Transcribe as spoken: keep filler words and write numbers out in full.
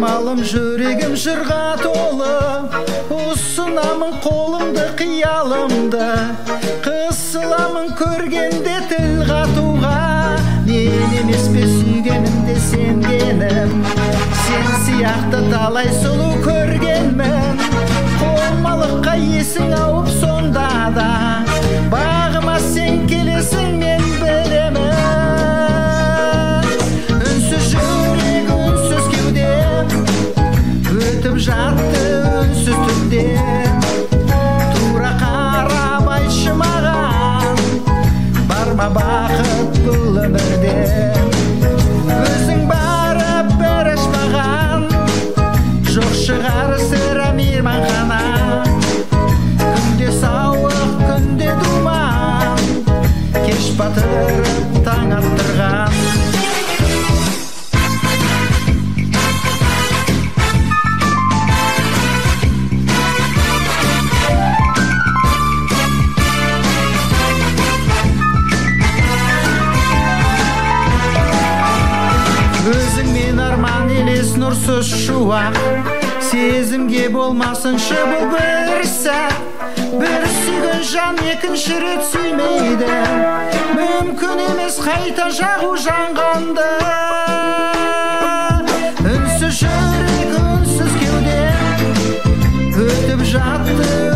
армалым жүрегім жырға толы, ұсынамын қолымды қиялымды, қысыламын көргенде тіл қатуға. Мен емес пе сүйгенімде сенгенім, сен сияқты талай сұлу көргенмін. Қолмалыққа есің ауып сонда да, бағыма сен келесің мен білемін. Үнсіз жүрек, үнсіз кеудем, өтіп жатты үнсіз түнден. Тура қарап айтшы маған, бар ма бақыт бұл өмірде? Өзің барып бір ашпаған, жоқ шығар сірә мейманхана. Күнде сауық, күнде думан, кеш батырып таң аттырған. Өзіңмен арман елес нұрсыз шуақ, сезімге болмасыншы бұл бір сәт. Бір сүйген жан екінші рет сүймейді, мүмкін емес қайта жағу жанғанды. Үнсіз жүрек, үнсіз кеудем, өтіп жатты